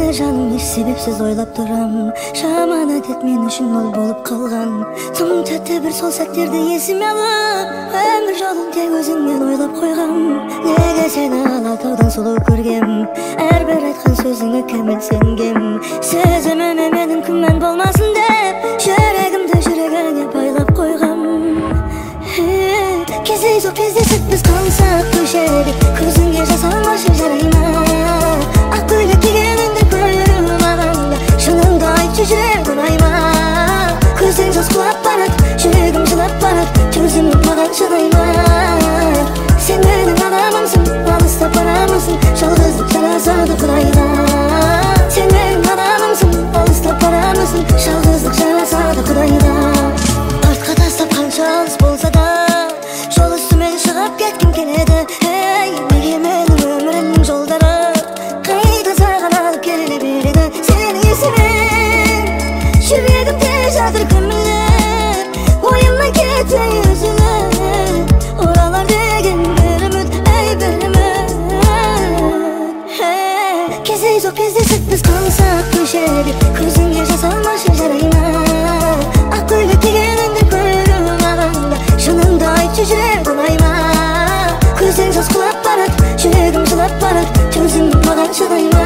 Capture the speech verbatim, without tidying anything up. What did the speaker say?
Сені жаным еш себепсіз ойлап тұрам. Жаман әдет мен үшін ол болып қалған. Тым тәтті бір сол сәттерді есіме алып, өмір жолын тек өзіңмен ойлап қойғам. Неге сені Алатаудан сұлу көргем, әрбір айтқан сөзіңе кәміл сенгем. Сезіміме менің күмән болмасын деп, жүрегімді жүрегіңе байлап қойғам. Кездейсоқ кездесіп біз қалсақ көшеде, көзіңе жас алмашы жарай ма? Ақ көйлек кигеніңді көріп маған, шыныңды айтшы жүрек ұнай ма? Көзің жас құлап барады, жүрегім жылап барады, төзім маған шыдай ма? Сен менің адамымсың, алыстап барамысың, жалғыздық жарасады құдайға. Сен менің адамымсың, алыстап барамысың, жалғыздық жарасады құдайға. Артқа тастап қанша алыс болса да, жол үстімен шығып кеткім келеді. Ей, неге менің өмірімнің жолдары қайда саған алып келе береді? Сенің есімің жүрегімде жатыр көміліп, ойымнан кетпей үзіліп, оралар деген бір үміт, ей бір үміт. Кездейсоқ кездесіп біз қалсақ көшеде, көзіңе жас алмашы жарай ма? Ақ көйлек кигеніңді көріп маған, шыныңды айтшы жүрек ұнай ма? Көзің жас құлап барады, жүрегім жылап барады, төзім маған шыдай ма?